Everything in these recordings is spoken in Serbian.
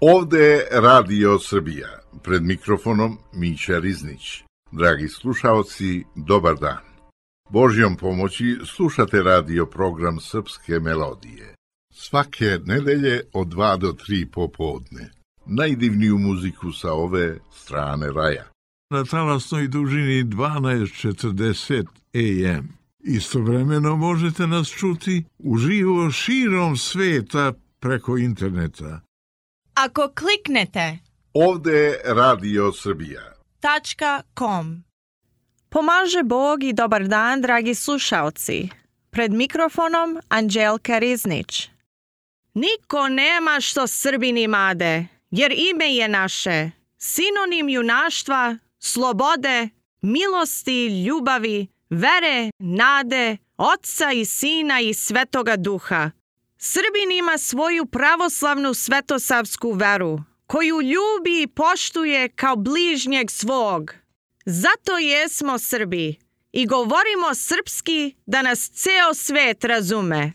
Ovde je Radio Srbija, pred mikrofonom Mića Riznić. Dragi slušaoci, dobar dan. Božjom pomoći slušate radio program Srpske melodije. Svake nedelje od 2 do 3 popodne. Najdivniju muziku sa ove strane raja. Na talasnoj dužini 1240 AM. Istovremeno možete nas čuti uživo širom sveta preko interneta. Ako kliknete Ovde je Radio Srbija .com. Pomaže Bog i dobar dan, dragi slušaoci. Pred mikrofonom Anđelka Riznić. Niko nema što Srbin imade, jer ime je naše, sinonim junaštva, slobode, milosti, ljubavi, vere, nade, Otca i Sina i Svetoga Duha. Srbin ima svoju pravoslavnu svetosavsku veru, koju ljubi i poštuje kao bližnjeg svog. Zato jesmo Srbi i govorimo srpski da nas ceo svet razume.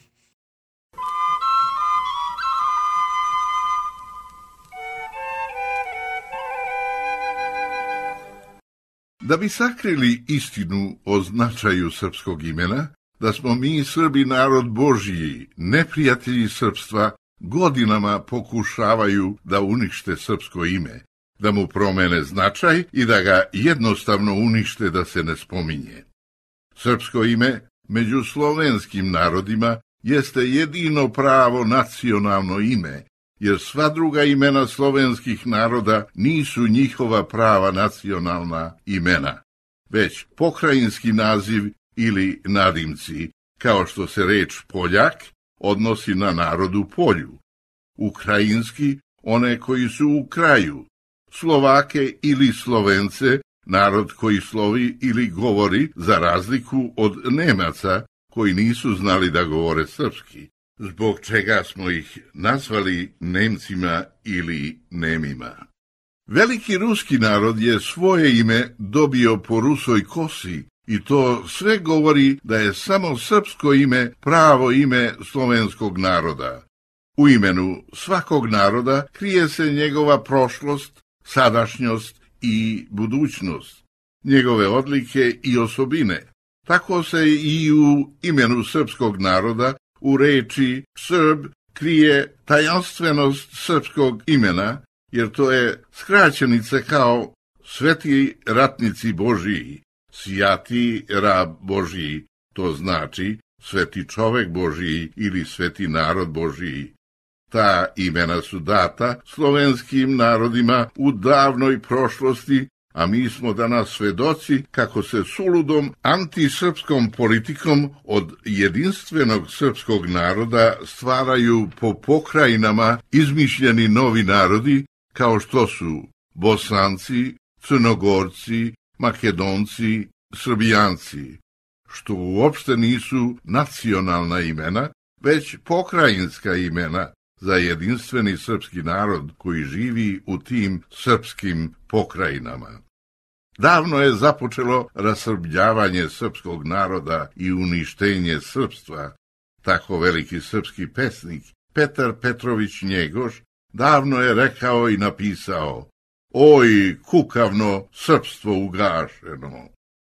Da bi sakrili istinu o značaju srpskog imena, da smo mi Srbi narod Božji, neprijatelji srpstva, godinama pokušavaju da unište srpsko ime, da mu promene značaj i da ga jednostavno unište da se ne spominje. Srpsko ime među slovenskim narodima jeste jedino pravo nacionalno ime, jer sva druga imena slovenskih naroda nisu njihova prava nacionalna imena, već pokrajinski naziv ili nadimci, kao što se reč Poljak odnosi na narod u polju, ukrajinski one koji su u kraju, Slovake ili Slovence, narod koji slovi ili govori, za razliku od Nemaca koji nisu znali da govore srpski, zbog čega smo ih nazvali Nemcima ili Nemima. Veliki ruski narod je svoje ime dobio po rusoj kosi i to sve govori da je samo srpsko ime pravo ime slovenskog naroda. U imenu svakog naroda krije se njegova prošlost, sadašnjost i budućnost, njegove odlike i osobine. Tako se i u imenu srpskog naroda u reči Srb krije tajanstvenost srpskog imena, jer to je skraćenica kao sveti ratnici Božiji, sjati rab Božiji, to znači sveti čovek Božiji ili sveti narod Božiji. Ta imena su data slovenskim narodima u davnoj prošlosti, a mi smo danas svedoci kako se suludom antisrpskom politikom od jedinstvenog srpskog naroda stvaraju po pokrajinama izmišljeni novi narodi, kao što su Bosanci, Crnogorci, Makedonci, Srbijanci, što uopšte nisu nacionalna imena, već pokrajinska imena za jedinstveni srpski narod koji živi u tim srpskim pokrajinama. Davno je započelo rasrbljavanje srpskog naroda i uništenje srpstva. Tako veliki srpski pesnik Petar Petrović Njegoš davno je rekao i napisao: "Oj, kukavno srpstvo ugašeno."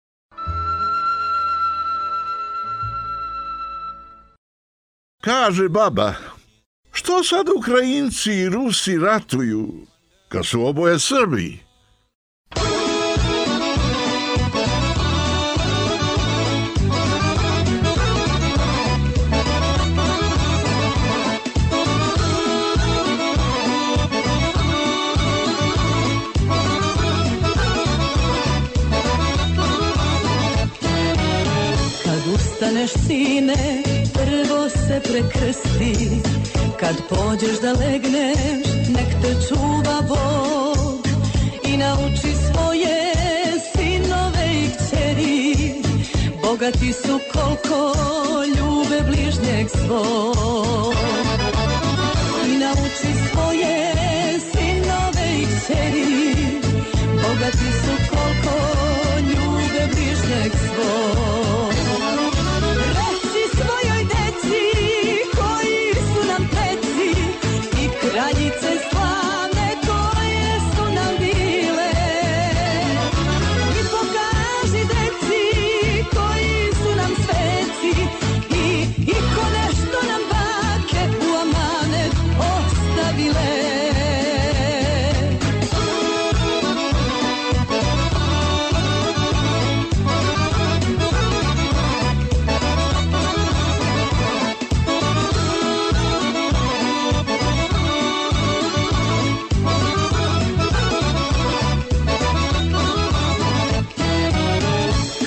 Kaže baba, što sad Ukrajinci i Rusi ratuju, kad su oboje Srbi? Kad ustaneš, sine, prvo se prekrsti, kad pođeš da legneš, nek te čuva Bog i nauči svoje sinove i kćeri, bogati su koliko ljube bližnjeg svog. I nauči svoje sinove i kćeri, bogati su koliko ljube bližnjeg svog. Reci svojoj deci koji su nam preci i kraljice slavne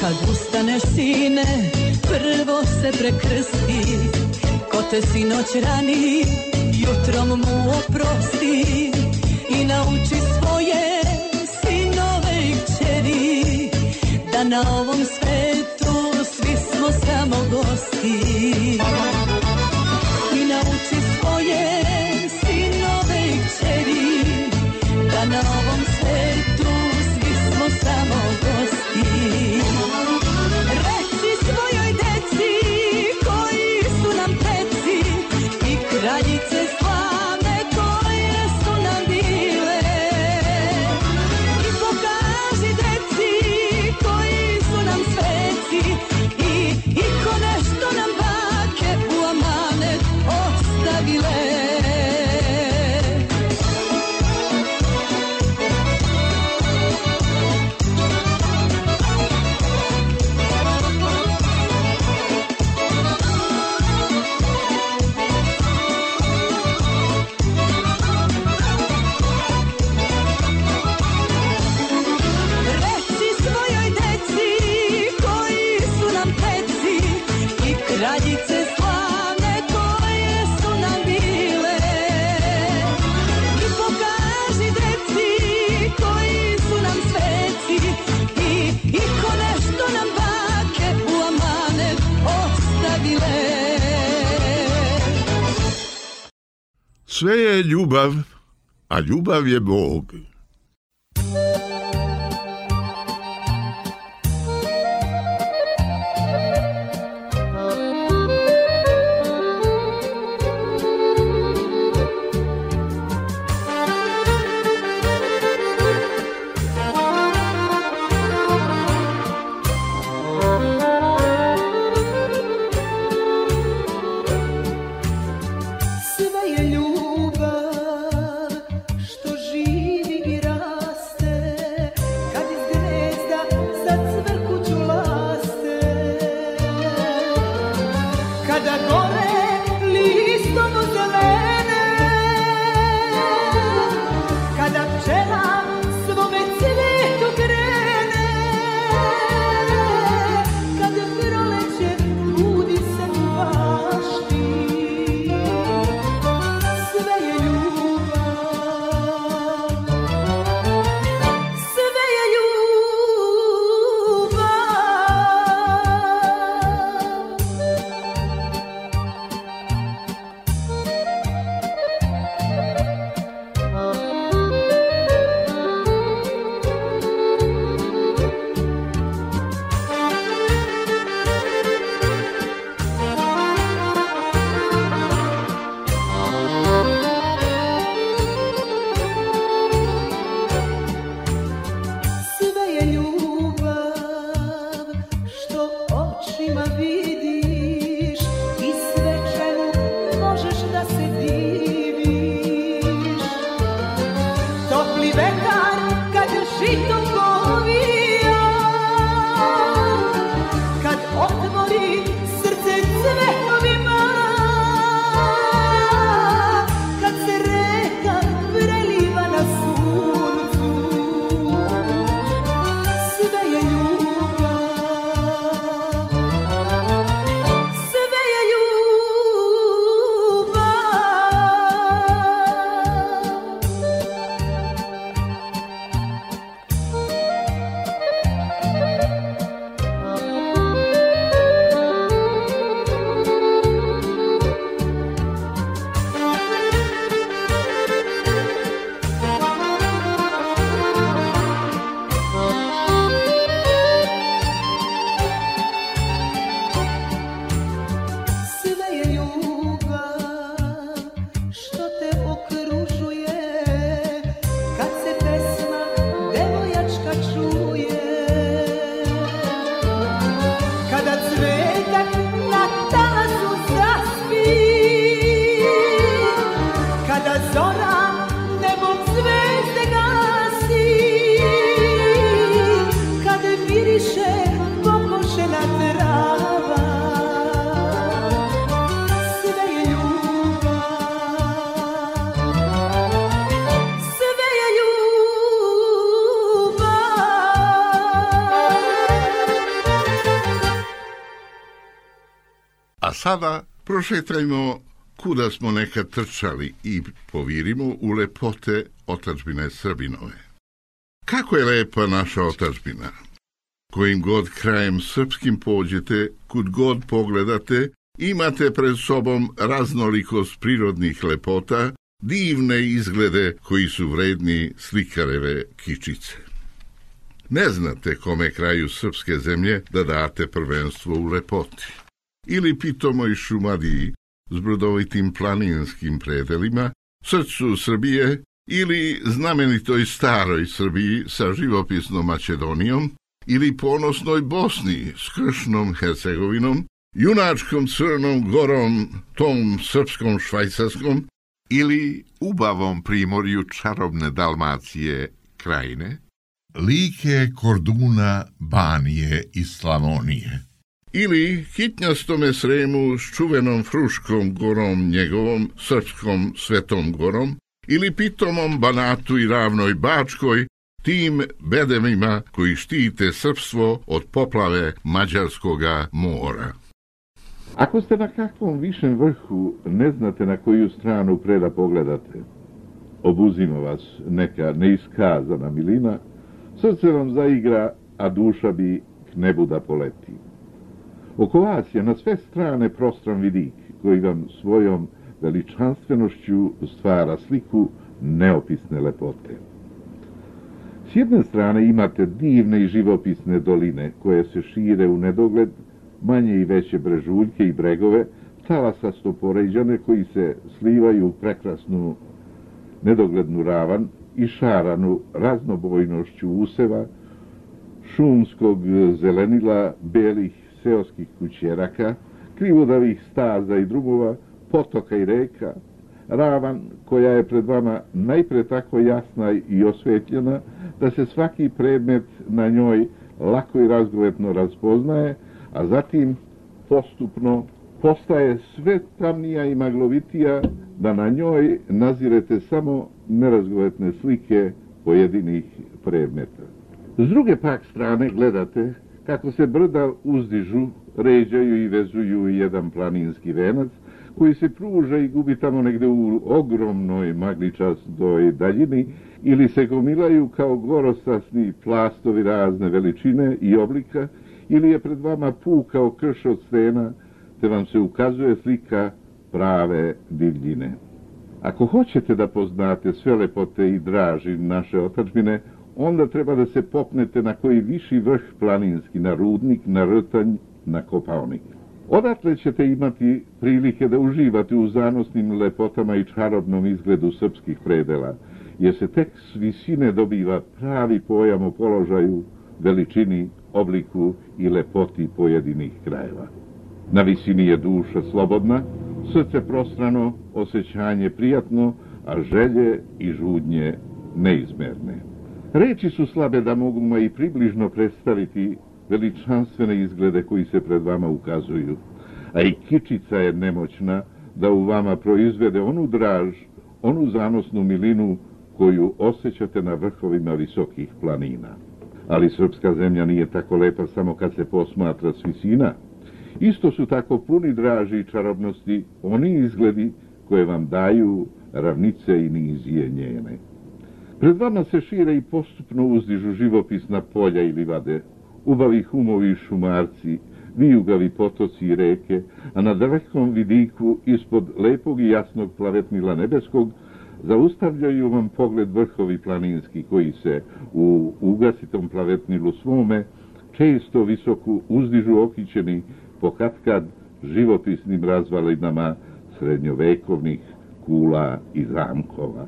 Kad ustaneš sine, prvo se prekrsti, ko te sinoć rani, jutrom mu oprosti i nauči svoje sinove i kćeri da na ovom svetu svi smo samo gosti. I nauči svoje sinove i kćeri da na ovom svetu svi smo samo gosti. Reci svojoj deci koji su nam preci i kraljice slavne koje su nam bile. I pokaži deci koji su nam sveci i ko nešto nam bake u amanet ostavile. Kraljice slavne koje su nam bile. I pokaži deci koji su nam sveci i ko nešto nam bake u amanet ostavile. Sve je ljubav, a ljubav je Bog. sada prošetajmo kuda smo nekad trčali i povirimo u lepote otadžbine Srbinove. Kako je lepa naša otadžbina! Kojim god krajem srpskim pođete, kud god pogledate, imate pred sobom raznolikost prirodnih lepota, divne izglede koji su vredni slikareve kičice. Ne znate kome kraju srpske zemlje da date prvenstvo u lepoti. Ili pitomoj Šumadiji s brodovitim planinskim predelima, srcu Srbije, ili znamenitoj staroj Srbiji sa živopisnom Makedonijom, ili ponosnoj Bosni s kršnom Hercegovinom, junačkom Crnom Gorom, tom srpskom Švajcarskom, ili ubavom primorju čarobne Dalmacije Krajine, Like, Korduna, Banije i Slavonije. ili hitnjastome Sremu s čuvenom Fruškom gorom njegovom, srpskom Svetom gorom, ili pitomom Banatu i ravnoj Bačkoj, tim bedemima koji štite srpstvo od poplave Mađarskoga mora. Ako ste na kakvom višem vrhu, ne znate na koju stranu preda pogledate. Obuzima vas neka neiskazana milina, srce vam zaigra, a duša bi k nebu da poleti. Oko vas je na sve strane prostran vidik, koji vam svojom veličanstvenošću stvara sliku neopisne lepote. S jedne strane imate divne i živopisne doline, koje se šire u nedogled, manje i veće brežuljke i bregove, talasasto poređane koji se slivaju u prekrasnu nedoglednu ravan i šaranu raznobojnošću useva, šumskog zelenila, belih seoskih kućeraka, krivudavih staza i drumova, potoka i reka, ravan koja je pred vama najpre tako jasna i osvetljena da se svaki predmet na njoj lako i razgovetno raspoznaje, a zatim postupno postaje sve tamnija i maglovitija da na njoj nazirete samo nerazgovetne slike pojedinih predmeta. S druge pak strane gledate kako se brda uzdižu, ređaju i vezuju jedan planinski venac koji se pruža i gubi tamo negde u ogromnoj magličastoj daljini ili se gomilaju kao gorosasni plastovi razne veličine i oblika ili je pred vama pukao krš od stena te vam se ukazuje slika prave divljine. Ako hoćete da poznate sve lepote i draži naše otadžbine, onda treba da se popnete na koji viši vrh planinski, na Rudnik, na Rtanj, na Kopaonik. Odatle ćete imati prilike da uživate u zanosnim lepotama i čarobnom izgledu srpskih predela, jer se tek s visine dobiva pravi pojam o položaju, veličini, obliku i lepoti pojedinih krajeva. Na visini je duša slobodna, srce prostrano, osjećanje prijatno, a želje i žudnje neizmerne. Reči su slabe da mogu i približno predstaviti veličanstvene izglede koji se pred vama ukazuju, a i kičica je nemoćna da u vama proizvede onu draž, onu zanosnu milinu koju osjećate na vrhovima visokih planina. Ali srpska zemlja nije tako lepa samo kad se posmatra s visina. Isto su tako puni draži i čarobnosti oni izgledi koje vam daju ravnice i nizije njene. Pred vama se šire i postupno uzdižu živopisna polja i livade, ubavi humovi i šumarci, vijugavi potoci i reke, a na dalekom vidiku ispod lepog i jasnog plavetnila nebeskog zaustavljaju vam pogled vrhovi planinski koji se u ugasitom plavetnilu svome često visoko uzdižu okićeni po katkad živopisnim razvalinama srednjovekovnih kula i zamkova.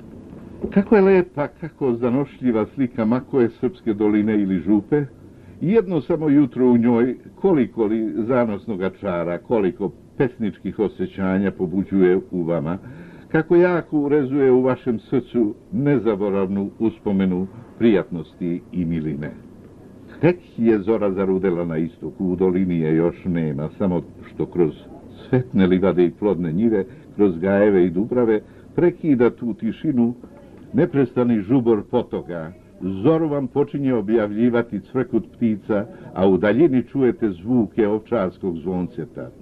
Kako je lepa, kako zanošljiva slika ma koje srpske doline ili župe, jedno samo jutro u njoj koliko li zanosnoga čara, koliko pesničkih osjećanja pobuđuje u vama, kako jako urezuje u vašem srcu nezaboravnu uspomenu prijatnosti i miline. Tek je zora zarudela na istoku, u dolini je još nema, samo što kroz svetne livade i plodne njive, kroz gajeve i dubrave, prekida tu tišinu neprestani žubor potoka. Zoru vam počinje objavljivati cvrkut ptica, a u daljini čujete zvuke ovčarskog zvonceta.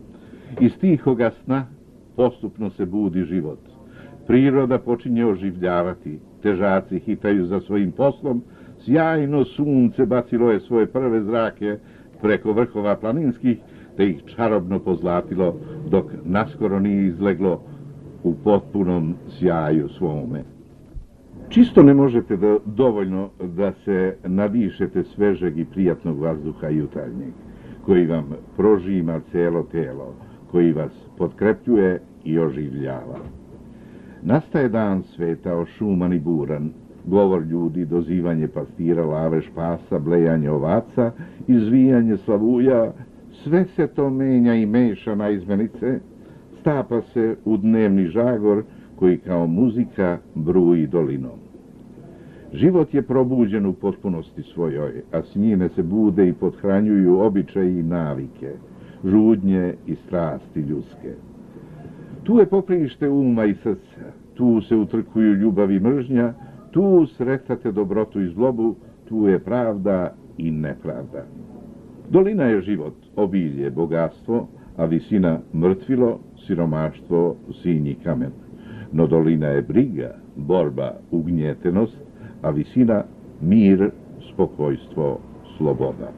Iz tihoga sna postupno se budi život. Priroda počinje oživljavati, težaci hitaju za svojim poslom, sjajno sunce bacilo je svoje prve zrake preko vrhova planinskih, te ih čarobno pozlatilo, dok naskoro nije izleglo u potpunom sjaju svome. Čisto ne možete dovoljno da se nadišete svežeg i prijatnog vazduha jutarnjeg, koji vam prožima celo telo, koji vas potkrepljuje i oživljava. Nastaje dan svetao, šuman i buran, govor ljudi, dozivanje pastira, lavež pasa, blejanje ovaca, izvijanje slavuja, sve se to menja i meša na izmenice, stapa se u dnevni žagor koji kao muzika bruji dolinom. Život je probuđen u potpunosti svojoj, a s njime se bude i pothranjuju običaji i navike, žudnje i strasti ljudske. Tu je poprište uma i srca, tu se utrkuju ljubav i mržnja, tu sretate dobrotu i zlobu, tu je pravda i nepravda. Dolina je život, obilje, bogatstvo, a visina mrtvilo, siromaštvo, sinji kamen. No dolina je briga, borba, ugnjetenost, a visina mir, spokojstvo, sloboda.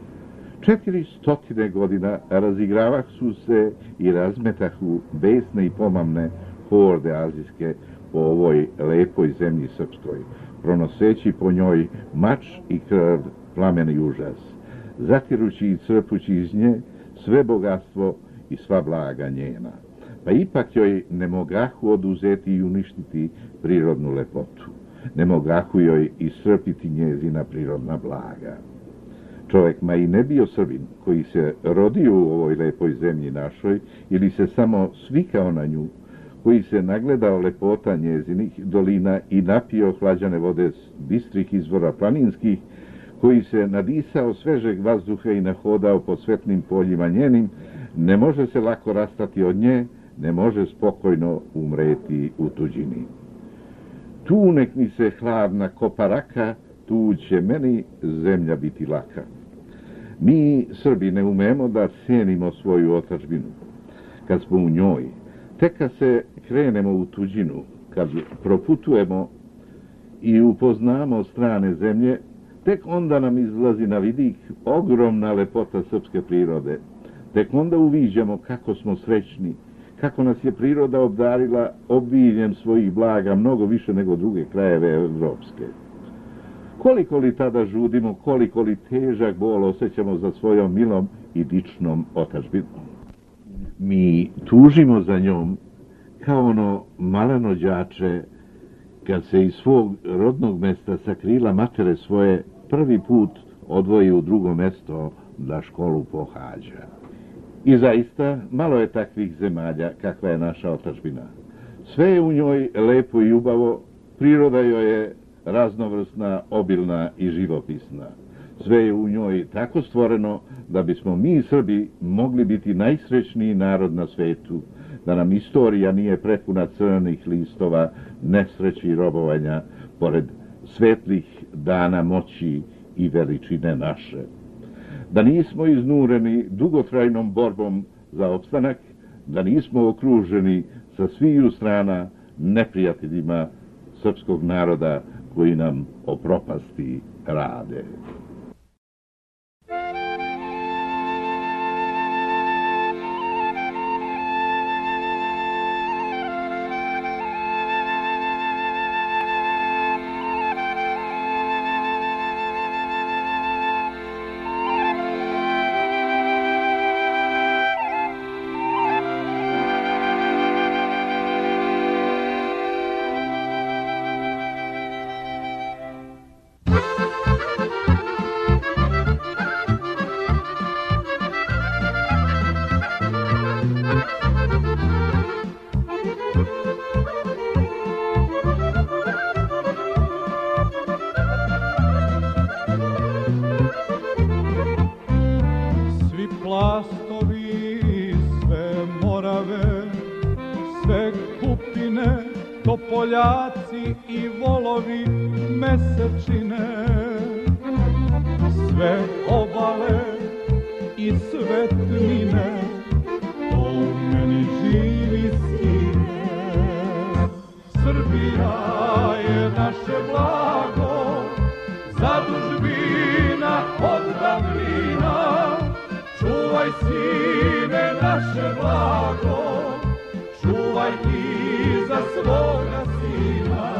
400 godina razigravah su se i razmetahu besne i pomamne horde azijske po ovoj lepoj zemlji srpskoj, pronoseći po njoj mač i krv, plamen i užas, zatirući i crpući iz nje sve bogatstvo i sva blaga njena. Pa ipak joj ne mogahu oduzeti i uništiti prirodnu lepotu. Ne mogahu joj iscrpiti njezina prirodna blaga. Čovjek, ma i ne bio Srbin, koji se rodio u ovoj lepoj zemlji našoj, ili se samo svikao na nju, koji se nagledao lepota njezinih dolina i napio hlađane vode s bistrih izvora planinskih, koji se nadisao svežeg vazduha i nahodao po svetlim poljima njenim, ne može se lako rastati od nje, ne može spokojno umreti u tuđini. Tu nek mi se hladna kopa raka, tu će meni zemlja biti laka. Mi, Srbi, ne umemo da cijenimo svoju otadžbinu. Kad smo u njoj, tek kad se krenemo u tuđinu, kad proputujemo i upoznamo strane zemlje, tek onda nam izlazi na vidik ogromna lepota srpske prirode. Tek onda uviđamo kako smo srećni, kako nas je priroda obdarila obiljem svojih blaga mnogo više nego druge krajeve evropske. Koliko li tada žudimo, koliko li težak bol osjećamo za svojom milom i dičnom otadžbinom. Mi tužimo za njom kao ono maleno đače kad se iz svog rodnog mesta sa krila matere svoje prvi put odvoji u drugo mesto da školu pohađa. I zaista, malo je takvih zemalja kakva je naša otadžbina. Sve je u njoj lepo i ljubavo, priroda joj je raznovrsna, obilna i živopisna. Sve je u njoj tako stvoreno da bismo mi, Srbi, mogli biti najsrećniji narod na svetu, da nam istorija nije prepuna crnih listova, nesreći i robovanja, pored svetlih dana moći i veličine naše. Da nismo iznureni dugotrajnom borbom za opstanak, da nismo okruženi sa sviju strana neprijateljima srpskog naroda koji nam o propasti rade. Topoljaci i volovi mesečine, sve obale i svetline, to čuvaj sine naše blago, čuvaj i za svoga sina.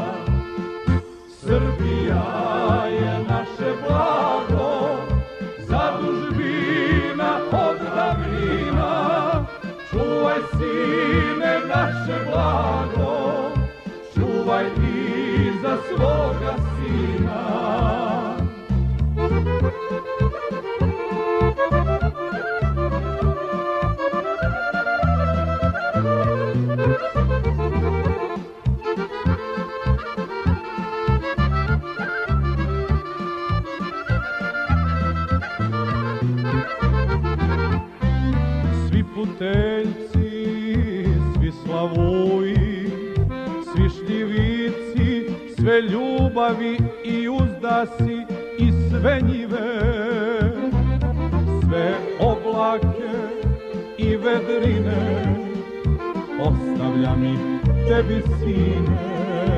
Srbija je naše blago, zadužbina od davnina. Čuvaj sine naše blago, čuvaj i za svoga sina. Svi puteljci, svi slavuji, svi šljivici, sve ljubavi i uzdasi i sve njive, sve oblake i vedrine, ostavljam ih tebi sine.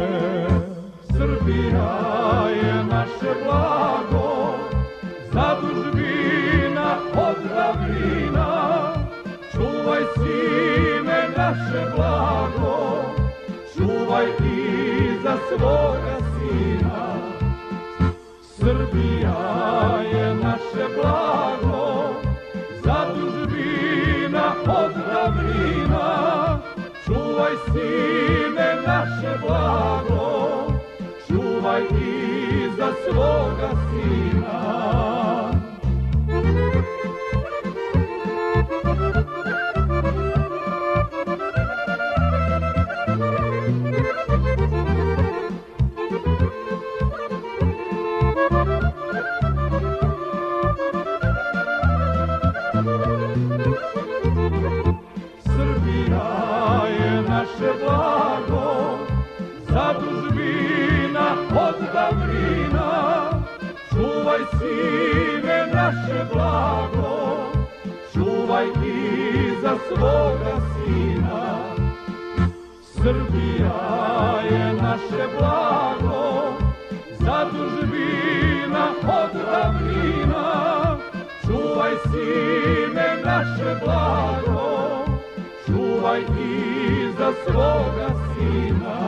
Srbija je naše blago, zadužbina od davnina. Čuvaj sine naše blago, čuvaj i za svoga sina. Srbija je naše blago, zadužbina od davnina. Čuvaj sine naše blago, čuvaj i za svoga sina. Srbija je naše blago, zadužbina od davnina. Čuvaj sine naše blago, čuvaj i za svoga sina. Srbija je naše blago, zadužbina od davnina. Čuvaj sine naše blago, čuvaj i za svoga sina.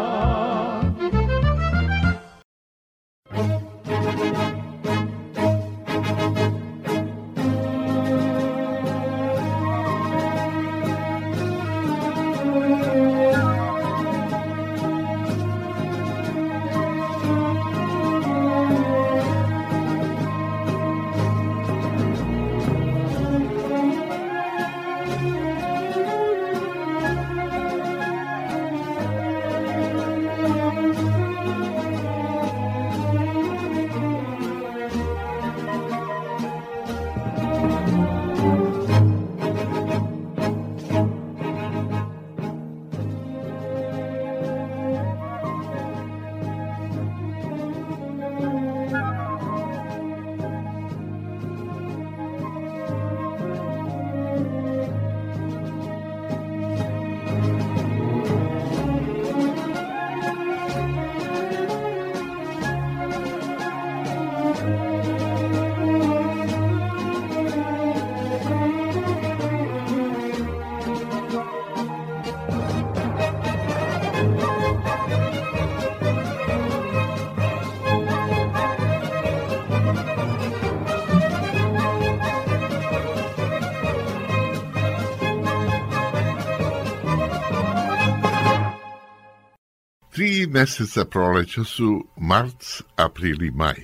Tri meseca proleća su mart, april i maj.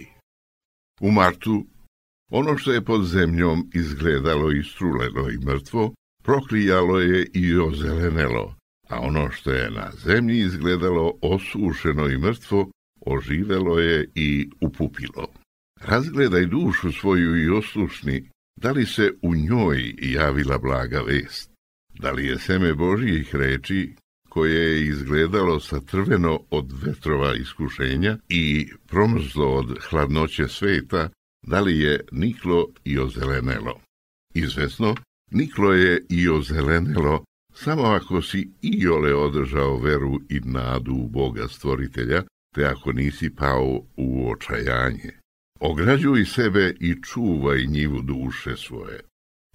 U martu, ono što je pod zemljom izgledalo istruleno i mrtvo, proklijalo je i ozelenelo, a ono što je na zemlji izgledalo osušeno i mrtvo, oživelo je i upupilo. Razgledaj dušu svoju i oslušni, da li se u njoj javila blaga vest, da li je seme Božjih reči, koje je izgledalo satrveno od vetrova iskušenja i promrzlo od hladnoće sveta, da li je niklo i ozelenelo. Izvesno, niklo je i ozelenelo, samo ako si iole održao veru i nadu u Boga stvoritelja, te ako nisi pao u očajanje. Ograđuj sebe i čuvaj njivu duše svoje.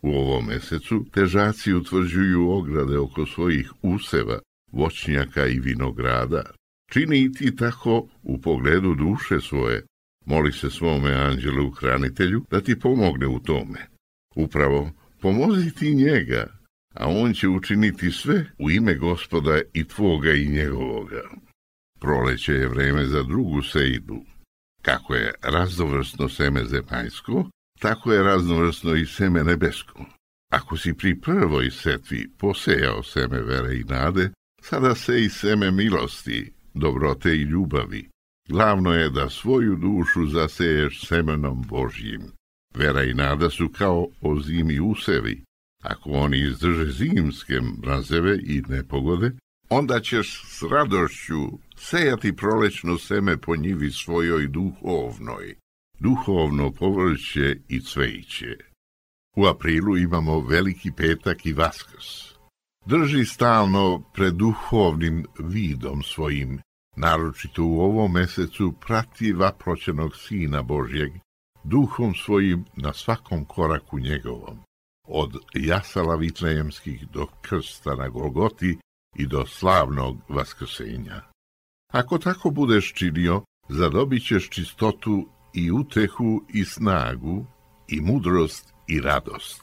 U ovom mesecu težaci utvrđuju ograde oko svojih useva, voćnjaka i vinograda. Čini i ti tako u pogledu duše svoje. Moli se svome anđelu hranitelju da ti pomogne u tome. Upravo pomozi ti njega, a on će učiniti sve u ime Gospoda i tvoga i njegovoga. Proleće je vreme za drugu sejdu. Kako je raznovrsno seme zemaljsko, tako je raznovrsno i seme nebesko. Ako si pri prvoj setvi posejao seme vere i nade, sada sej seme milosti, dobrote i ljubavi. Glavno je da svoju dušu zaseješ semenom Božjim. Vera i nada su kao ozimi usevi. Ako oni izdrže zimske mrazeve i nepogode, onda ćeš s radošću sejati prolećno seme po njivi svojoj duhovnoj, duhovno povrće i cveće. U aprilu imamo Veliki petak i Vaskrs. Drži stalno pred duhovnim vidom svojim, naročito u ovom mesecu prati vaproćenog Sina Božjeg, duhom svojim na svakom koraku njegovom, od jasala vitlejemskih do krsta na Golgoti i do slavnog vaskrsenja. Ako tako budeš činio, zadobit ćeš čistotu i utehu i snagu i mudrost i radost.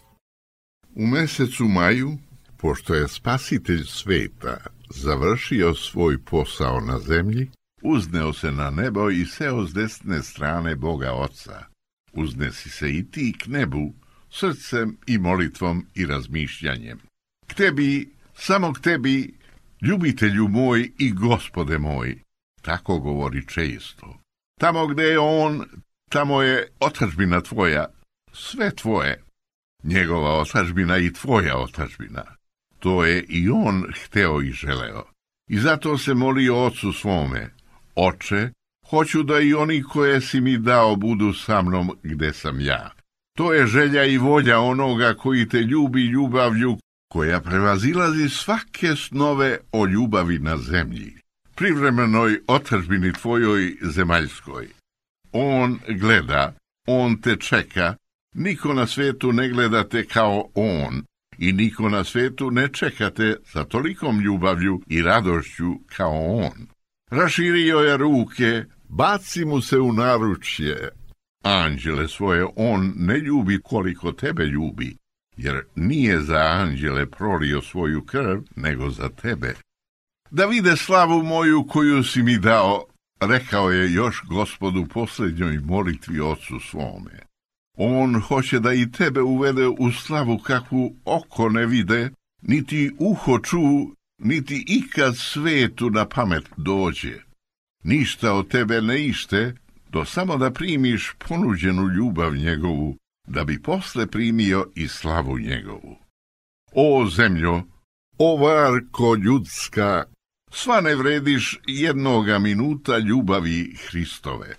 U mesecu maju, pošto je Spasitelj sveta završio svoj posao na zemlji, uzneo se na nebo i seo s desne strane Boga Oca. Uznesi se i ti k nebu, srcem i molitvom i razmišljanjem. K tebi, samo k tebi, ljubitelju moj i Gospode moj, tako govori često. Tamo gde je on, tamo je otadžbina tvoja, sve tvoje, njegova otadžbina i tvoja otadžbina. To je i on hteo i želeo. I zato se molio Ocu svome: Oče, hoću da i oni koje si mi dao budu sa mnom gde sam ja. To je želja i volja onoga koji te ljubi ljubavlju koja prevazilazi svake snove o ljubavi na zemlji, privremenoj otadžbini tvojoj zemaljskoj. On gleda, on te čeka, niko na svetu ne gleda te kao on i niko na svetu ne čeka te sa tolikom ljubavlju i radošću kao on. Raširio je ruke, baci mu se u naručje. Anđele svoje on ne ljubi koliko tebe ljubi, jer nije za anđele prolio svoju krv, nego za tebe. Da vide slavu moju koju si mi dao, rekao je još Gospodu posljednjoj molitvi Ocu svome. On hoće da i tebe uvede u slavu kakvu oko ne vide, niti uho ču, niti ikad svetu na pamet dođe. Ništa od tebe ne ište, do samo da primiš ponuđenu ljubav njegovu, da bi posle primio i slavu njegovu. O zemljo, o varko ljudska, sva ne vrediš jednoga minuta ljubavi Hristove.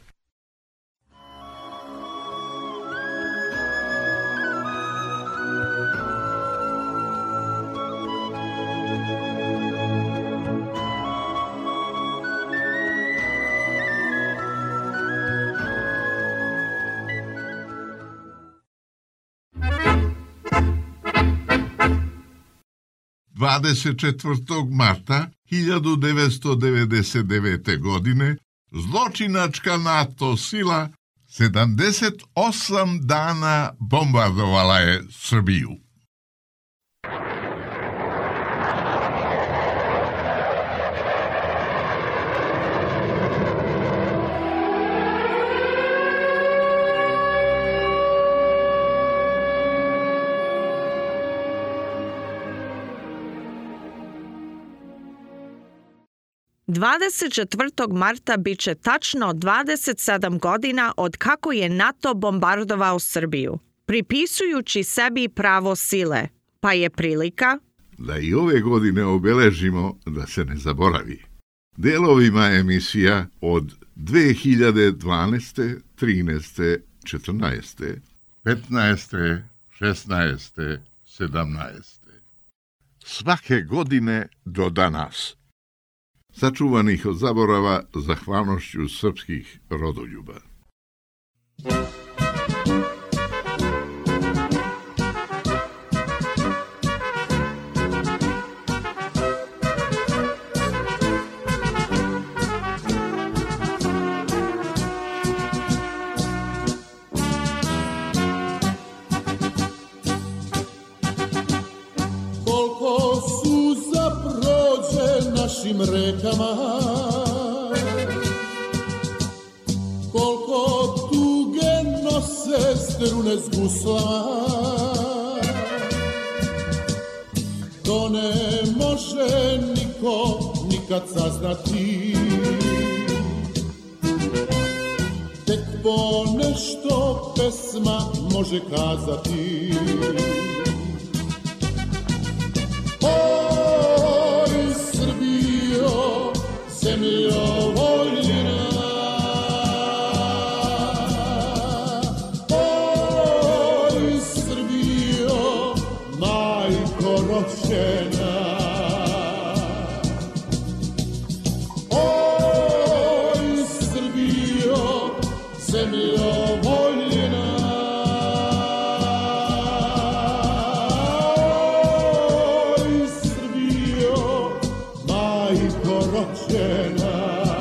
Marta 1999. godine zločinačka NATO sila 78 dana bombardovala je Srbiju. Marta biće tačno 27 godina od kako je NATO bombardovao Srbiju, pripisujući sebi pravo sile, pa je prilika da i ove godine obeležimo da se ne zaboravi. Delovima emisija od 2012., 13., 14., 15., 16., 17. Svake godine do danas. Sačuvanih od zaborava zahvalnošću srpskih rodoljuba. našim rekama, koliko tuge nose strune s guslama, to ne može niko nikad saznati. Tek ponešto pesma može kazati. Oj, Srbijo, zemljo voljena, oj, Srbijo, majko rođena, oj, Srbijo, zemljo voljena, oj, Srbijo, majko rođena.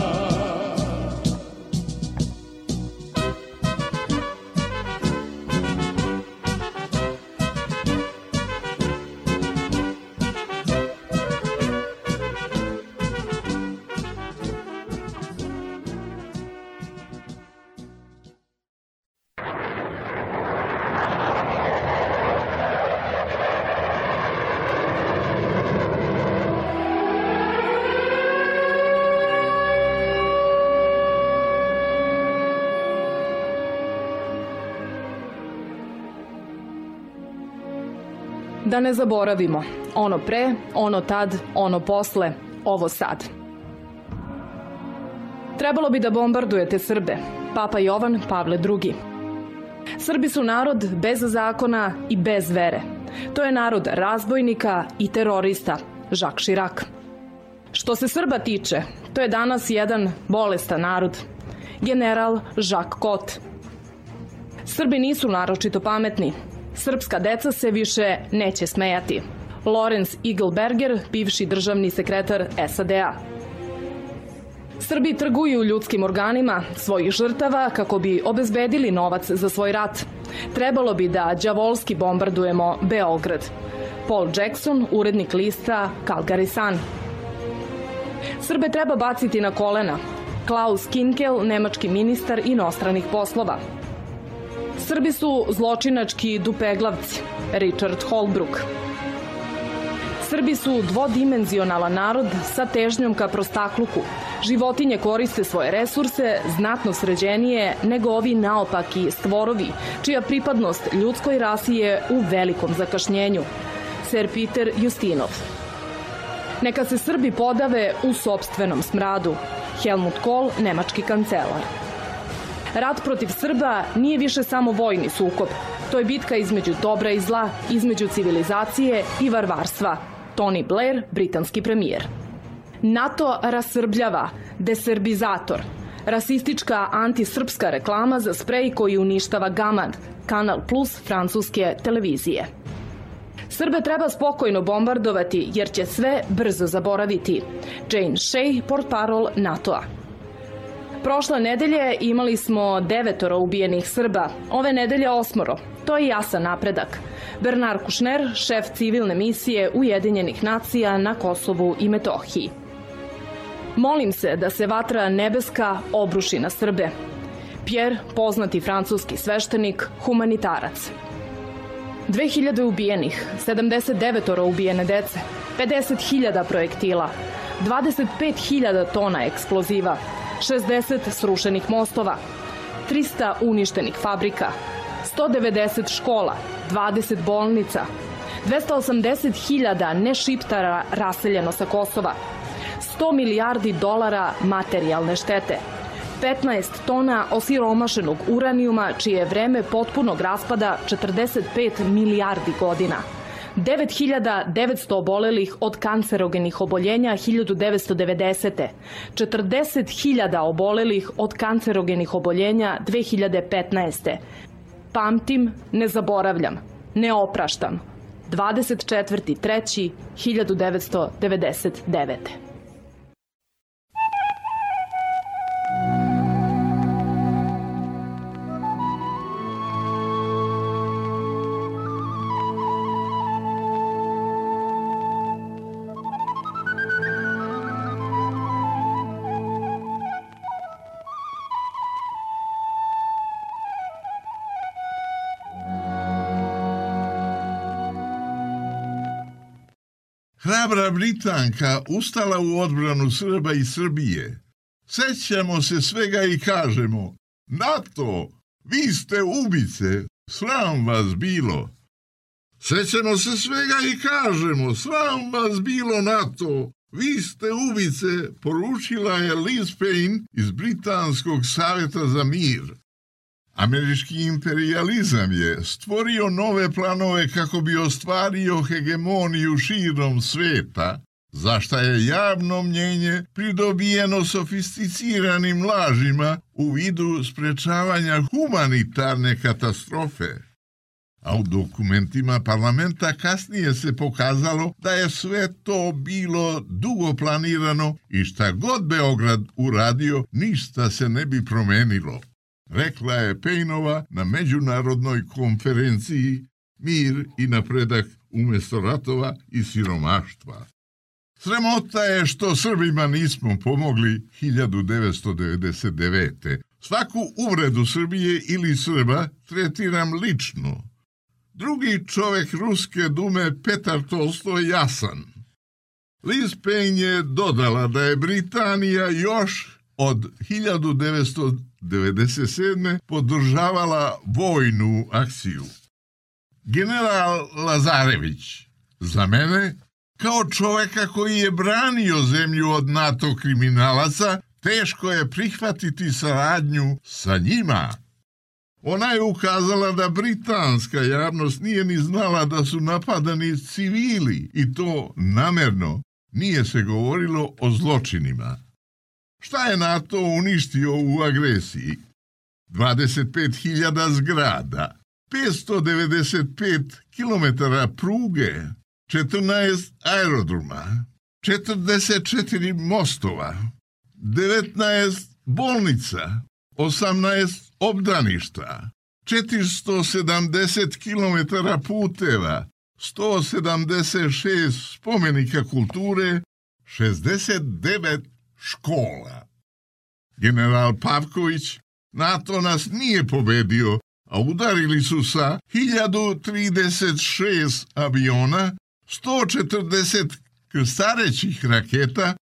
Da ne zaboravimo, ono pre, ono tad, ono posle, ovo sad. Trebalo bi da bombardujete Srbe, Papa Jovan Pavle II. Srbi su narod bez zakona i bez vere. To je narod razbojnika i terorista, Jacques Chirac. Što se Srba tiče, to je danas jedan bolestan narod, general Jacques Cot. Srbi nisu naročito pametni. Srpska deca se više neće smejati. Lawrence Eagleberger, bivši državni sekretar SAD-a. Srbi trguju ljudskim organima svojih žrtava kako bi obezbedili novac za svoj rat. Trebalo bi da đavolski bombardujemo Beograd. Paul Jackson, urednik lista Calgary Sun. Srbe treba baciti na kolena. Klaus Kinkel, nemački ministar inostranih poslova. Srbi su zločinački dupeglavci, Richard Holbrooke. Srbi su dvodimenzionalan narod sa težnjom ka prostakluku. Životinje koriste svoje resurse znatno sređenije nego ovi naopaki stvorovi, čija pripadnost ljudskoj rasi je u velikom zakašnjenju. Sir Peter Justinov. Neka se Srbi podave u sopstvenom smradu. Helmut Kohl, nemački kancelar. Rat protiv Srba nije više samo vojni sukob. To je bitka između dobra i zla, između civilizacije i varvarstva. Tony Blair, britanski premijer. NATO rasrbljava, deserbizator. Rasistička antisrpska reklama za sprej koji uništava Gaman, Kanal Plus francuske televizije. Srbe treba spokojno bombardovati jer će sve brzo zaboraviti. Jane Shea, portparol NATO-a. Prošle nedelje imali smo 9 ubijenih Srba, ove nedelje 8. To je jasan napredak. Bernard Kouchner, šef civilne misije Ujedinjenih nacija na Kosovu i Metohiji. Molim se da se vatra nebeska obruši na Srbe. Pierre, poznati francuski sveštenik, humanitarac. 2000 ubijenih, 79 ubijene dece, 50.000 projektila, 25.000 tona eksploziva, 60 srušenih mostova, 300 uništenih fabrika, 190 škola, 20 bolnica, 280.000 nešiptara raseljeno sa Kosova, 100 milijardi dolara materijalne štete, 15 tona osiromašenog uranijuma čije je vreme potpunog raspada 45 milijardi godina, 9.900 obolelih od kancerogenih oboljenja 1990. 40.000 obolelih od kancerogenih oboljenja 2015. Pamtim, ne zaboravljam, ne opraštam. 24.3.1999. hrabra Britanka ustala u odbranu Srba i Srbije. Sećamo se svega i kažemo: NATO, vi ste ubice, sram vas bilo. Sećamo se svega i kažemo: sram vas bilo, NATO, vi ste ubice, poručila je Liz Payne iz Britanskog savjeta za mir. Američki imperializam je stvorio nove planove kako bi ostvario hegemoniju širom sveta, za šta je javno mnjenje pridobijeno sofisticiranim lažima u vidu sprečavanja humanitarne katastrofe. A u dokumentima parlamenta kasnije se pokazalo da je sve to bilo dugo planirano i šta god Beograd uradio, ništa se ne bi promenilo, rekla je Payneova na međunarodnoj konferenciji Mir i napredak umjesto ratova i siromaštva. Sramota je što Srbima nismo pomogli 1999. Svaku uvredu Srbije ili Srba tretiram lično. Drugi čovjek Ruske dume, Petar Tolstoj, jasan. Liz Payne je dodala da je Britanija još od 1997. podržavala vojnu akciju. General Lazarević, za mene, kao čovjeka koji je branio zemlju od NATO kriminalaca, teško je prihvatiti saradnju sa njima. Ona je ukazala da britanska javnost nije ni znala da su napadani civili i to namerno, nije se govorilo o zločinima. Šta je NATO uništio u agresiji? 25.000 zgrada, 595 km pruge, 14 aerodroma, 44 mostova, 19 bolnica, 18 obdaništa, 470 km puteva, 176 spomenika kulture, 69 škola. General Pavković: NATO nas nije pobedio, a udarili su sa 1036 aviona, 140 krstarećih raketa,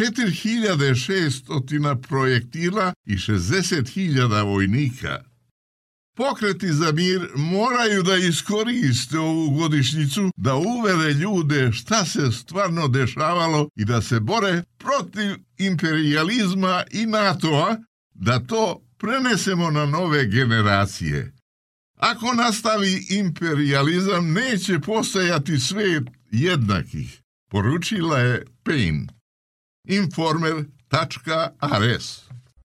4600 projektila i 60.000 vojnika. Pokreti za mir moraju da iskoriste ovu godišnjicu da uvere ljude šta se stvarno dešavalo i da se bore protiv imperijalizma i NATO-a, da to prenesemo na nove generacije. Ako nastavi imperijalizam, neće postojati svet jednakih, poručila je Payne. Informer.rs.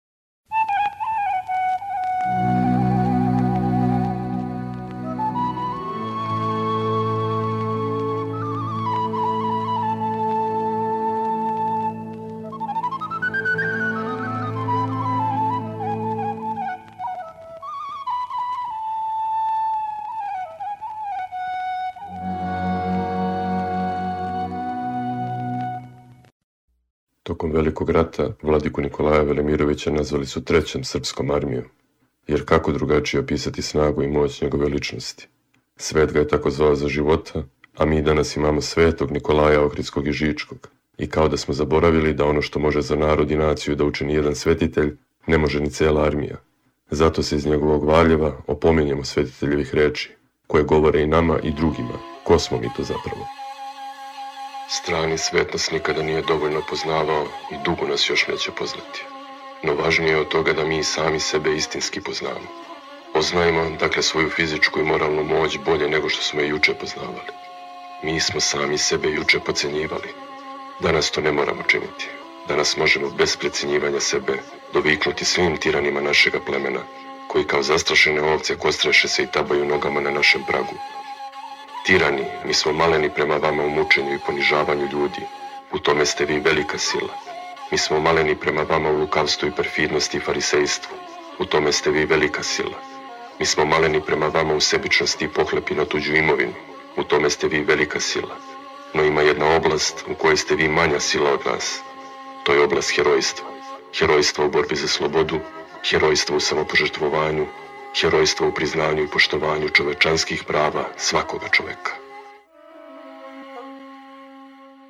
Tokom Velikog rata vladiku Nikolaja Velimirovića nazvali su trećom srpskom armijom, jer kako drugačije opisati snagu i moć njegove ličnosti. Svet ga je tako zvao za života, a mi danas imamo svetog Nikolaja Ohridskog i Žičkog. I kao da smo zaboravili da ono što može za narod i naciju da učini jedan svetitelj, ne može ni cela armija. Zato se iz njegovog Valjeva opominjemo svetiteljevih reči, koje govore i nama i drugima. Ko smo mi to zapravo? Strani svet nas nikada nije dovoljno poznavao i dugo nas još neće poznati. No važnije je od toga da mi sami sebe istinski poznamo. Poznajemo, dakle, svoju fizičku i moralnu moć bolje nego što smo je juče poznavali. Mi smo sami sebe juče podcenjivali. Danas to ne moramo činiti. Danas možemo bez precjenjivanja sebe doviknuti svim tiranima našega plemena, koji kao zastrašene ovce kostreše se i tabaju nogama na našem pragu. Tirani, mi smo maleni prema vama u mučenju i ponižavanju ljudi. U tome ste vi velika sila. Mi smo maleni prema vama u lukavstvu i perfidnosti i farisejstvu. U tome ste vi velika sila. Mi smo maleni prema vama u sebičnosti i pohlepi na tuđu imovinu. U tome ste vi velika sila. No ima jedna oblast u kojoj ste vi manja sila od nas. To je oblast herojstva. Herojstvo u borbi za slobodu, herojstvo u samopožrtvovanju, herojstvo u priznanju i poštovanju čovečanskih prava svakoga čoveka.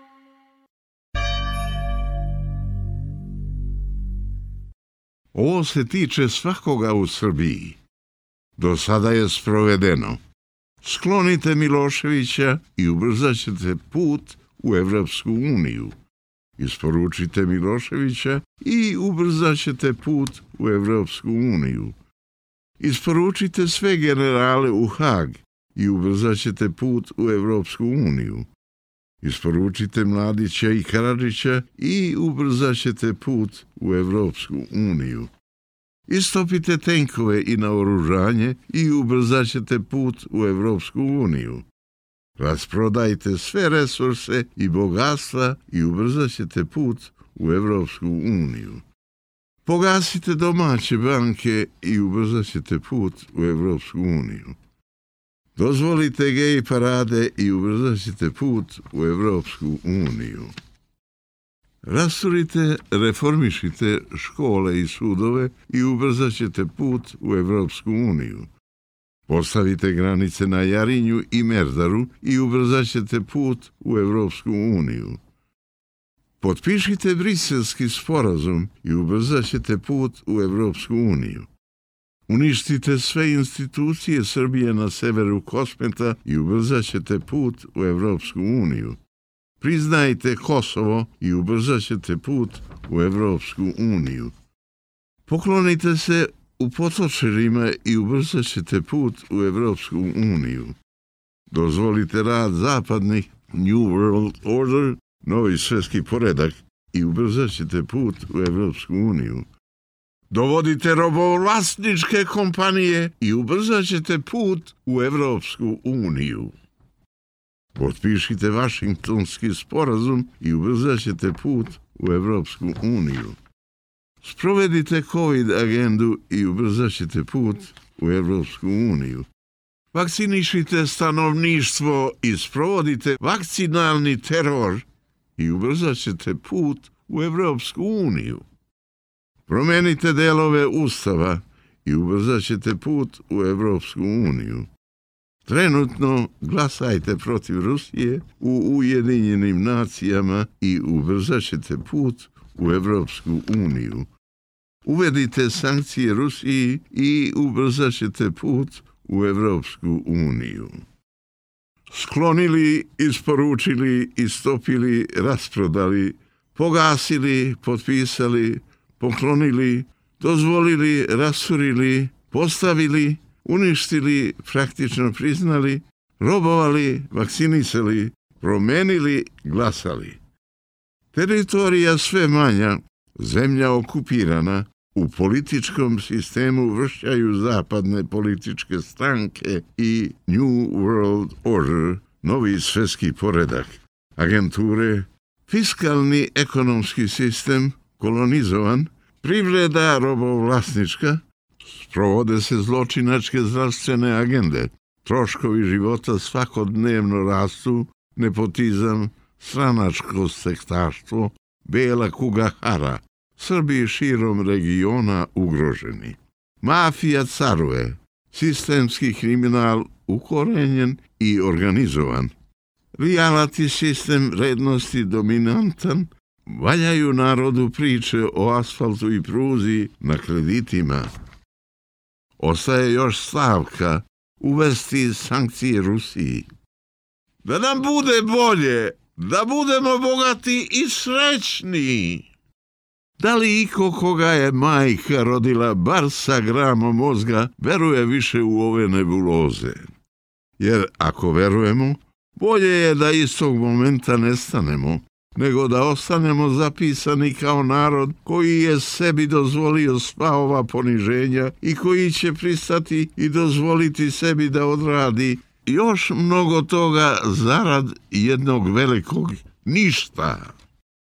Ovo se tiče svakoga u Srbiji. Do sada je sprovedeno. Sklonite Miloševića i ubrzat ćete put u Evropsku uniju. Isporučite Miloševića i ubrzat ćete put u Evropsku uniju. Isporučite sve generale u Hag i ubrzat ćete put u Evropsku uniju. Isporučite Mladića i Karadžića i ubrzat ćete put u Evropsku uniju. Istopite tenkove i naoružanje i ubrzat ćete put u Evropsku uniju. Rasprodajte sve resurse i bogatstva i ubrzat ćete put u Evropsku uniju. Pogasite domaće banke i ubrzat ćete put u Evropsku uniju. Dozvolite gej parade i ubrzat ćete put u Evropsku uniju. Rasturite, reformišite škole i sudove i ubrzat ćete put u Evropsku uniju. Postavite granice na Jarinju i Merdaru i ubrzat ćete put u Evropsku uniju. Potpišite Briselski sporazum i ubrzat ćete put u Evropsku uniju. Uništite sve institucije Srbije na severu Kosmeta i ubrzat ćete put u Evropsku uniju. Priznajte Kosovo i ubrzat ćete put u Evropsku uniju. Poklonite se u Potočarima i ubrzat ćete put u Evropsku uniju. Dozvolite rad zapadnih New World Order, novi svjetski poredak, i ubrzat ćete put u Evropsku uniju. Dovodite robovlasničke kompanije i ubrzat ćete put u Evropsku uniju. Potpišite Vašingtonski sporazum i ubrzat ćete put u Evropsku uniju. Sprovedite COVID agendu i ubrzat ćete put u Evropsku uniju. Vakcinišite stanovništvo i sprovodite vakcinalni teror i ubrzat ćete put u Evropsku uniju. Promenite delove Ustava i ubrzat ćete put u Evropsku uniju. Trenutno glasajte protiv Rusije u Ujedinjenim nacijama i ubrzat ćete put u Evropsku uniju. Uvedite sankcije Rusiji i ubrzat ćete put u Evropsku uniju. Sklonili, isporučili, istopili, rasprodali, pogasili, potpisali, poklonili, dozvolili, rasturili, postavili, uništili, praktično priznali, robovali, vakcinisali, promenili, glasali. Teritorija sve manja, zemlja okupirana, u političkom sistemu vršaju zapadne političke stranke i New World Order, novi svjetski poredak, agenture, fiskalni ekonomski sistem, kolonizovan, privreda robovlasnička, sprovode se zločinačke zdravstvene agende, troškovi života svakodnevno rastu, nepotizam, stranačko sektaštvo, bela kuga hara, Srbi širom regiona ugroženi. Mafija caruje, sistemski kriminal ukorenjen i organizovan. Reality sistem rednosti dominantan, valjaju narodu priče o asfaltu i pruzi na kreditima. Ostaje još stavka, uvesti sankcije Rusiji. Da nam bude bolje, da budemo bogati i srećni. Da li iko koga je majka rodila bar sa gramom mozga veruje više u ove nebuloze? Jer ako verujemo, bolje je da istog momenta nestanemo, nego da ostanemo zapisani kao narod koji je sebi dozvolio sva ova poniženja i koji će pristati i dozvoliti sebi da odradi još mnogo toga zarad jednog velikog ništa.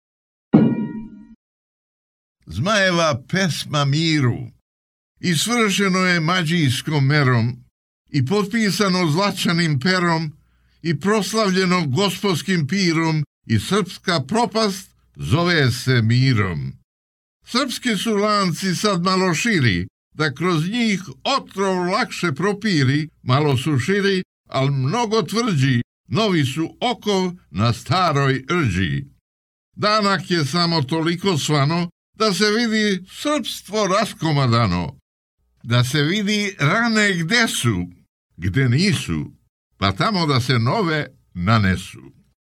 Zmajeva pesma miru i svršeno je mađijskom merom i potpisano zlačanim perom i proslavljeno gospodskim pirom i srpska propast zove se mirom. Srpski su lanci sad malo širi, da kroz njih otrov lakše propiri, malo su širi, al mnogo tvrđi, novi su okov na staroj rđi. Danak je samo toliko svano, da se vidi srpstvo raskomadano, da se vidi rane gde su, gde nisu, pa tamo da se nove nanesu.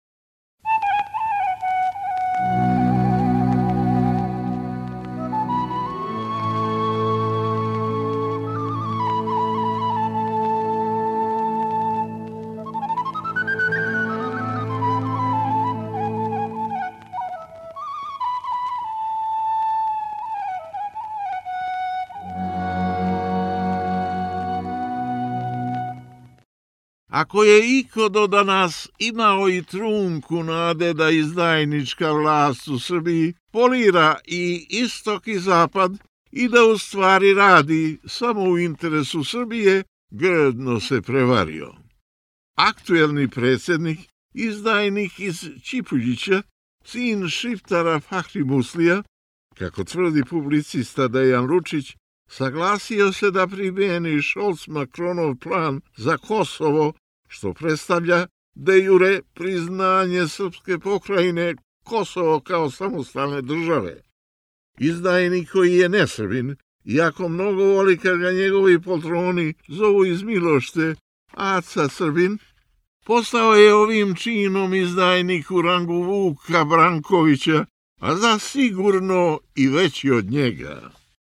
Ako je iko do danas imao i trunku nade da izdajnička vlast u Srbiji polira i istok i zapad i da u stvari radi samo u interesu Srbije, grdno se prevario. Aktuelni predsjednik, izdajnik iz Čipuljića, sin šiptara Fahri Muslija, kako tvrdi publicista Dejan Lučić, saglasio se da primjeni Scholz-Macronov plan za Kosovo, što predstavlja de jure priznanje srpske pokrajine Kosovo kao samostalne države. Izdajnik koji je nesrbin, iako mnogo voli kad ga njegovi poltroni zovu iz milošte Aca Srbin, postao je ovim činom izdajnik u rangu Vuka Brankovića, a zasigurno i veći od njega.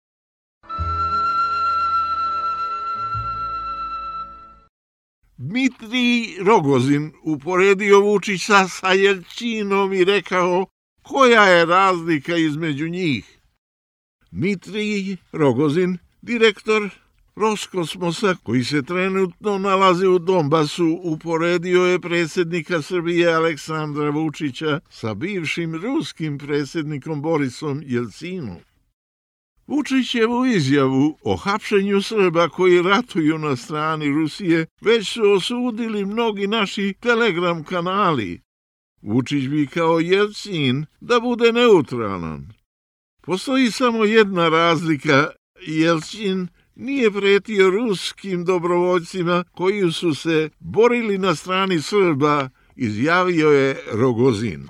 Dmitrij Rogozin uporedio Vučića sa Jelčinom i rekao koja je razlika između njih. Dmitrij Rogozin, direktor Roskosmosa, koji se trenutno nalazi u Donbasu, uporedio je predsjednika Srbije Aleksandra Vučića sa bivšim ruskim predsjednikom Borisom Jelcinom. Vučićevu izjavu o hapšenju Srba koji ratuju na strani Rusije već su osudili mnogi naši telegram kanali. Vučić bi kao Jelcin da bude neutralan. Postoji samo jedna razlika. Jelcin nije pretio ruskim dobrovoljcima koji su se borili na strani Srba, izjavio je Rogozin.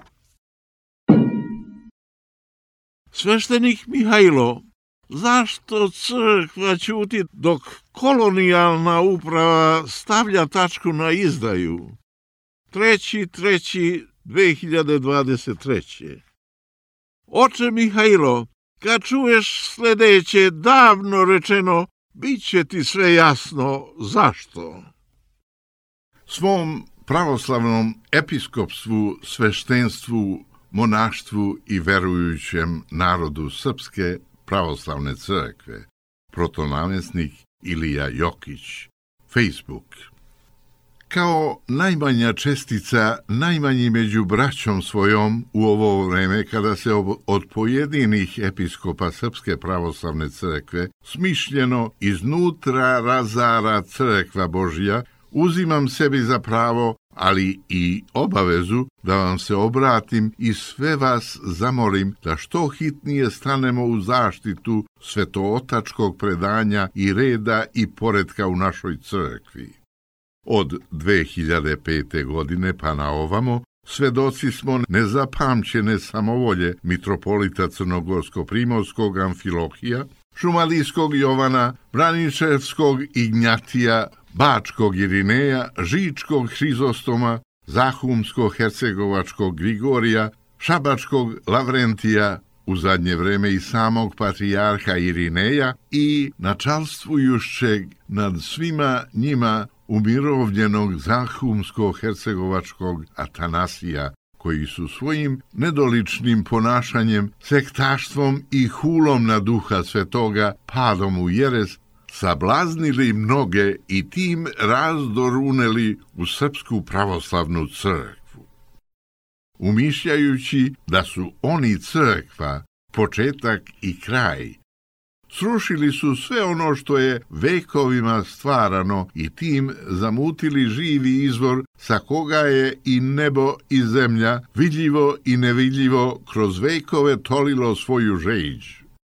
Sveštenik Mihajlo, zašto crkva ćuti dok kolonijalna uprava stavlja tačku na izdaju? 3.3.2023. Oče Mihajlo, kad čuješ sljedeće davno rečeno, bit će ti sve jasno zašto. Svom pravoslavnom episkopstvu, sveštenstvu, monaštvu i verujućem narodu Srpske pravoslavne crkve, protonamjesnik Ilija Jokić, Facebook. Kao najmanja čestica, najmanji među braćom svojom u ovo vreme kada se od pojedinih episkopa Srpske pravoslavne crkve smišljeno iznutra razara crkva Božja, uzimam sebi za pravo, ali i obavezu da vam se obratim i sve vas zamolim da što hitnije stanemo u zaštitu svetootačkog predanja i reda i poretka u našoj crkvi. Od 2005. godine pa na ovamo svedoci smo nezapamćene samovolje mitropolita Crnogorsko-Primorskog Amfilohija, Šumadijskog Jovana, Braničevskog Ignjatija, Bačkog Irineja, Žičkog Hrizostoma, Zahumsko-Hercegovačkog Grigorija, Šabačkog Lavrentija, u zadnje vreme i samog patrijarha Irineja i načalstvujućeg nad svima njima umirovljenog Zahumsko-Hercegovačkog Atanasija, koji su svojim nedoličnim ponašanjem, sektaštvom i hulom na duha svetoga, padom u jeres, sablaznili mnoge i tim razdor uneli u Srpsku pravoslavnu crkvu. Umišljajući da su oni crkva, početak i kraj, srušili su sve ono što je vekovima stvarano i tim zamutili živi izvor sa koga je i nebo i zemlja, vidljivo i nevidljivo, kroz vekove tolilo svoju žeđ.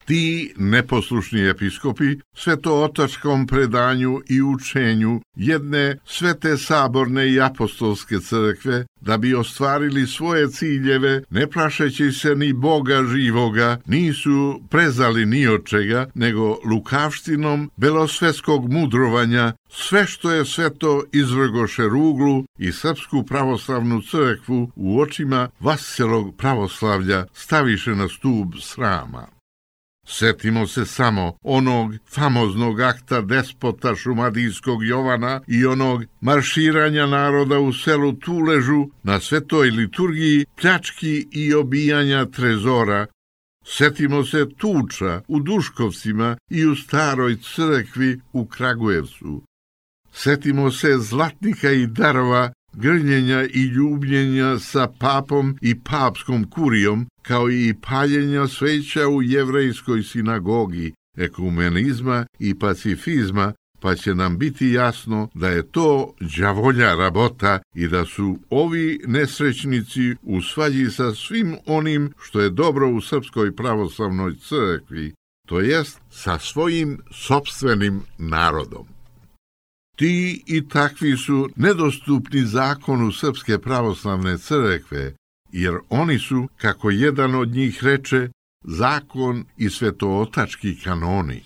Ti neposlušni episkopi svetootačkom predanju i učenju jedne svete saborne i apostolske crkve, da bi ostvarili svoje ciljeve, ne plašeći se ni Boga živoga, nisu prezali ni od čega, nego lukavštinom belosvetskog mudrovanja sve što je sveto izvrgoše ruglu i Srpsku pravoslavnu crkvu u očima vaselog pravoslavlja staviše na stub srama. Setimo se samo onog famoznog akta despota šumadijskog Jovana i onog marširanja naroda u selu Tuležu na svetoj liturgiji, pljački i obijanja trezora. Setimo se tuča u Duškovcima i u staroj crkvi u Kragujevcu. Setimo se zlatnika i darova, grljenja i ljubljenja sa papom i papskom kurijom, kao i paljenja sveća u jevrejskoj sinagogi, ekumenizma i pacifizma, pa će nam biti jasno da je to đavolja rabota i da su ovi nesrećnici u svađi sa svim onim što je dobro u Srpskoj pravoslavnoj crkvi, to jest sa svojim sopstvenim narodom. Ti i takvi su nedostupni zakonu Srpske pravoslavne crkve, jer oni su, kako jedan od njih reče, zakon i svetootački kanoni.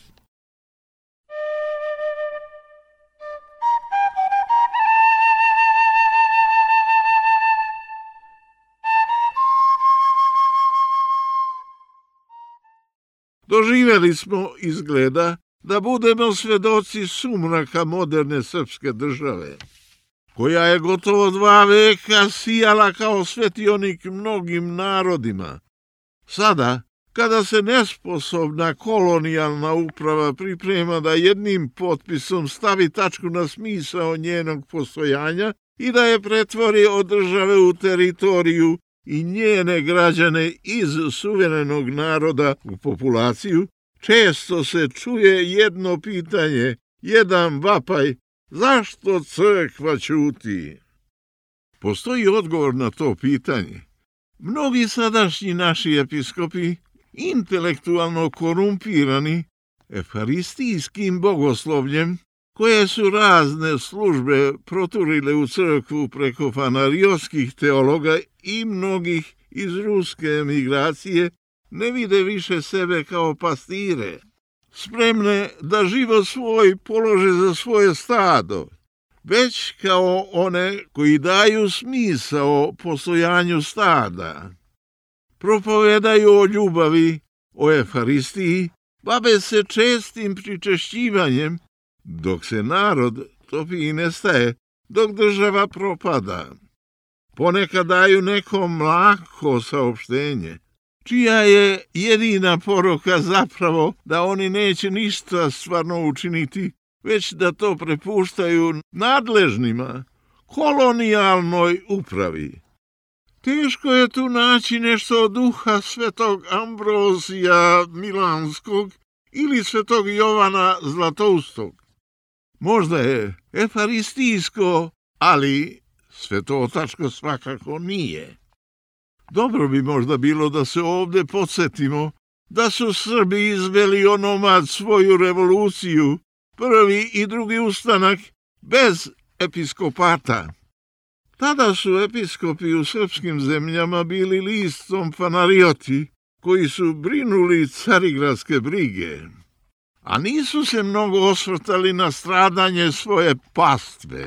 Doživjeli smo, izgleda, da budemo svedoci sumraka moderne srpske države, koja je gotovo 2 veka sijala kao svetionik mnogim narodima. Sada, kada se nesposobna kolonijalna uprava priprema da jednim potpisom stavi tačku na smisao njenog postojanja i da je pretvori od države u teritoriju i njene građane iz suverenog naroda u populaciju, često se čuje jedno pitanje, jedan vapaj: zašto crkva ćuti? Postoji odgovor na to pitanje. Mnogi sadašnji naši episkopi, intelektualno korumpirani efaristijskim bogoslovljem, koje su razne službe proturile u crkvu preko fanariotskih teologa i mnogih iz ruske emigracije, ne vide više sebe kao pastire, spremne da život svoj polože za svoje stado, već kao one koji daju smisao postojanju stada. Propovedaju o ljubavi, o efaristiji, bave se čestim pričešćivanjem, dok se narod topi i nestaje, dok država propada. Ponekad daju neko mlako saopštenje, čija je jedina poruka zapravo da oni neće ništa stvarno učiniti, već da to prepuštaju nadležnima, kolonijalnoj upravi. Teško je tu naći nešto od duha svetog Ambrozija Milanskog ili svetog Jovana Zlatoustog. Možda je efaristijsko, ali svetootačko svakako nije. Dobro bi možda bilo da se ovdje podsjetimo da su Srbi izveli onomad svoju revoluciju, prvi i drugi ustanak, bez episkopata. Tada su episkopi u srpskim zemljama bili listom fanarioti, koji su brinuli carigradske brige, a nisu se mnogo osvrtali na stradanje svoje pastve.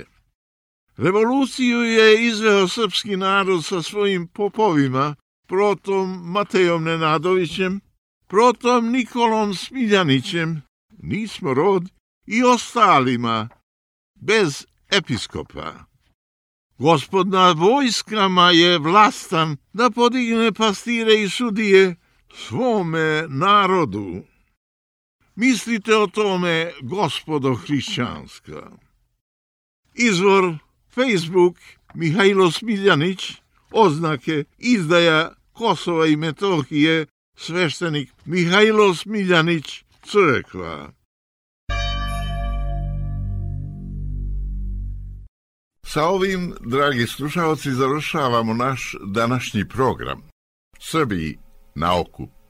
Revoluciju je izveo srpski narod sa svojim popovima, protom Matejom Nenadovićem, protom Nikolom Smiljanićem, nismo rod, i ostalima, bez episkopa. Gospod nad vojskama je vlastan da podigne pastire i sudije svome narodu. Mislite o tome, gospodo hrišćanska. Izvor Facebook Mihajlo Smiljanić, oznake izdaja Kosova i Metohije, sveštenik Mihajlo Smiljanić, crkva. Sa ovim, dragi slušalci, završavamo naš današnji program. Srbiji na oku.